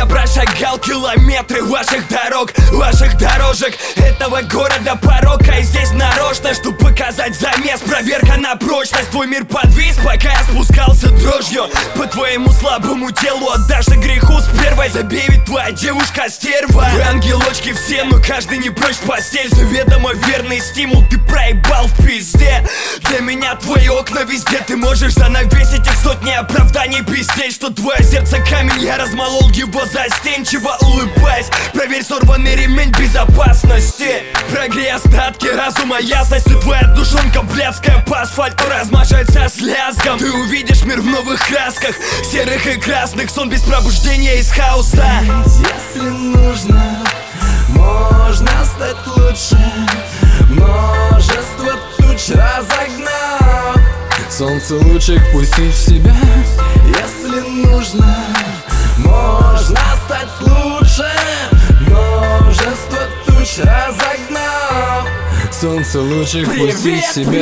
прошагал километры ваших дорог, ваших дорожек, этого города порог. А здесь нарочно, чтоб показать замес, проверка на прочность. Твой мир подвис, пока я спускался дрожью по твоему слабому телу. Отдашься греху с первой, забей, ведь твоя девушка стерва. Вы ангелочки все, но каждый не прочь в постель. Заведомо верный стимул, ты проебал в пизде. Для меня твои окна везде, ты можешь занавесить их сотни оправданий, пиздеть, что твое сердце камень. Я размолол его застенчиво, улыбаясь. Проверь сорванный ремень безопасности. Прогрей остатки разума, ясности. Твоя душонка блядская по асфальту размажется с лязгом. Ты увидишь мир в новых красках, серых и красных. Сон без пробуждения из хаоса. Если нужно, можно стать лучше. Множество туч разогнав, солнце лучик пустить в себя. если нужно, можно стать лучше. Множество туч разогнав, Солнце лучик пустить в себя.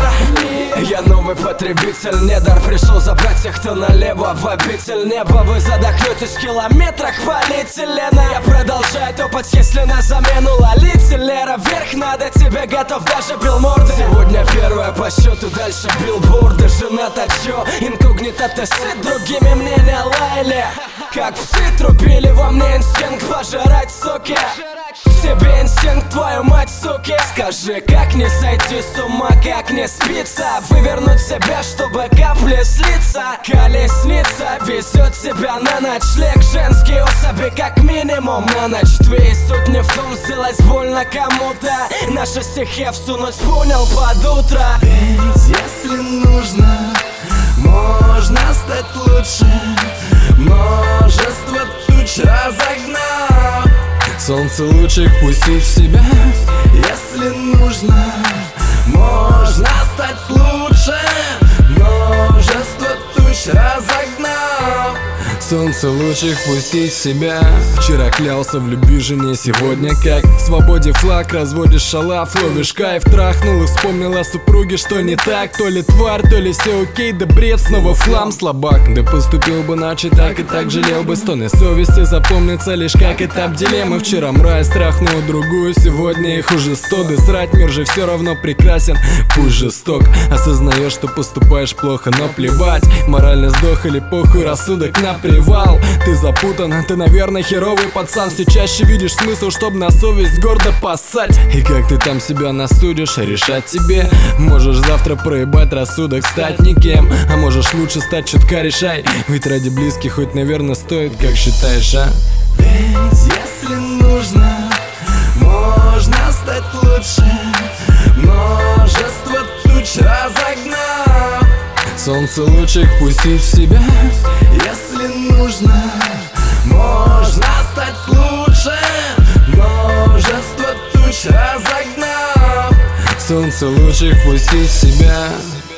Я новый потребитель, недар пришел забрать тех, кто налево в обитель неба. Вы задохнетесь в километрах полиэтилена. Я продолжаю топать, если на замену лолите. Лера, вверх надо, тебе готов даже билборды. Сегодня первое по счету, дальше билборды. Жена-то чё, инкогнито тесты, другими мне не лаяли. Как псы трубили, во мне инстинкт пожирать соки. В тебе инстинкт, твою мать, суки. Скажи, как не сойти с ума, как не спится, вывернуть себя, чтобы капли слиться. Колесница везет тебя на ночлег. Женские особи как минимум на ночь. Твои суть не в том сделать больно кому-то. Наши стихи всунуть, понял, под утро. Ведь если нужно, можно стать лучше. Множество туч разогнав, Солнце лучик пустить в себя. если нужно, можно стать лучше. Множество туч разогнав, Солнце лучик пустить в себя. Вчера клялся в любви жене, сегодня как в свободе флаг, разводишь шалав, ловишь кайф. Трахнул и вспомнил о супруге, что не так. То ли тварь, то ли все окей, да бред, снова в хлам слабак. Да поступил бы иначе, так и так жалел бы. Стоны совести запомнится лишь как этап дилеммы. Вчера мразь трахнула другую, сегодня их уже 100. Да срать, мир же все равно прекрасен, пусть жесток. Осознаешь, что поступаешь плохо, но плевать. Морально сдох или похуй, рассудок на привал. Ты запутан, ты, наверное, херовый пацан. Все чаще видишь смысл, чтоб на совесть гордо поссать. И как ты там себя насудишь, решать тебе. Можешь завтра проебать рассудок, стать никем. А можешь лучше стать, чутка решай. Ведь ради близких хоть, наверное, стоит, как считаешь, а? ведь если нужно, можно стать лучше. Множество туч разогнав, Солнце лучик пустить в себя. если нужно, можно стать лучше. Множество туч разогнав, Солнце лучик пустить в себя.